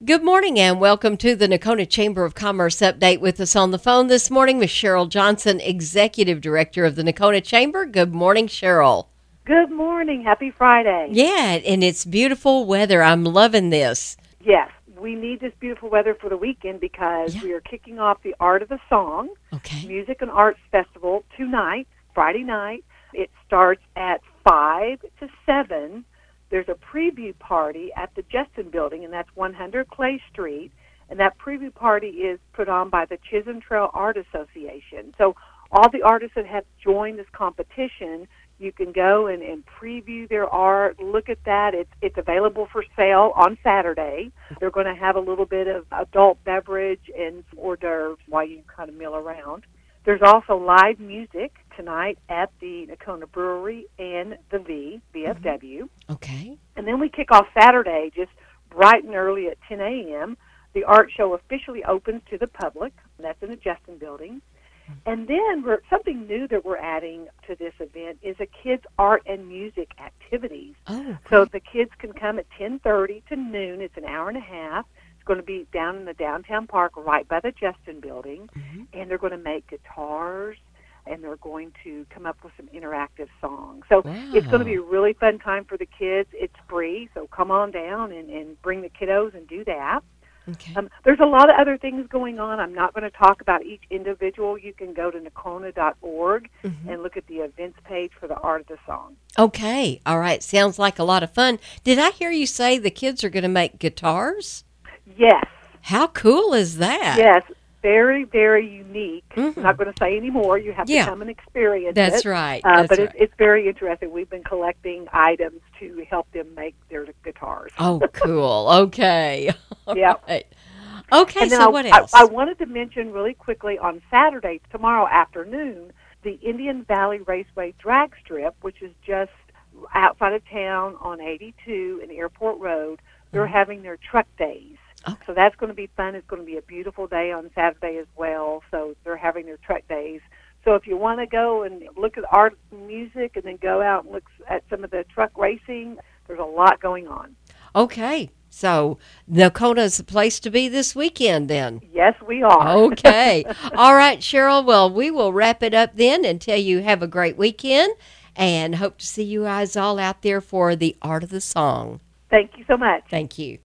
Good morning and welcome to the Nocona Chamber of Commerce update. With us on the phone this morning, Ms. Cheryl Johnson, Executive Director of the Nocona Chamber. Good morning, Cheryl. Good morning. Happy Friday. Yeah, and it's beautiful weather. I'm loving this. Yes, we need this beautiful weather for the weekend because we are kicking off the Art of the Song Music and Arts Festival tonight, Friday night. It starts at 5 to 7. There's a preview party at the Justin Building, and that's 100 Clay Street. And that preview party is put on by the Chisholm Trail Art Association. So all the artists that have joined this competition, you can go and preview their art, look at that. It's available for sale on Saturday. They're going to have a little bit of adult beverage and hors d'oeuvres while you kind of mill around. There's also live music tonight at the Nocona Brewery and the VFW. Okay. And then we kick off Saturday just bright and early at 10 a.m. The art show officially opens to the public. That's in the Justin Building. And then something new that we're adding to this event is a kids' art and music activities. Oh, okay. So the kids can come at 10:30 to noon. It's an hour and a half. It's going to be down in the downtown park right by the Justin Building. And they're going to make guitars, and they're going to come up with some interactive songs. So it's going to be a really fun time for the kids. It's free, so come on down and bring the kiddos and do that. Okay. There's a lot of other things going on. I'm not going to talk about each individual. You can go to Nocona.org and look at the events page for the Art of the Song. Okay. All right. Sounds like a lot of fun. Did I hear you say the kids are going to make guitars? Yes. How cool is that? Yes. Very, very unique. I'm not going to say any more. You have to come and experience That's it. Right. It's very interesting. We've been collecting items to help them make their guitars. Oh, cool. Okay. Yeah. Right. Okay, and then so what else? I wanted to mention really quickly on Saturday, tomorrow afternoon, the Indian Valley Raceway drag strip, which is just outside of town on 82 and Airport Road. They're having their truck days. Okay. So that's going to be fun. It's going to be a beautiful day on Saturday as well. So they're having their truck days. So if you want to go and look at art and music and then go out and look at some of the truck racing, there's a lot going on. Okay. So Nocona's the place to be this weekend then. Yes, we are. Okay. All right, Cheryl. Well, we will wrap it up then and tell you have a great weekend and hope to see you guys all out there for the Art of the Song. Thank you so much. Thank you.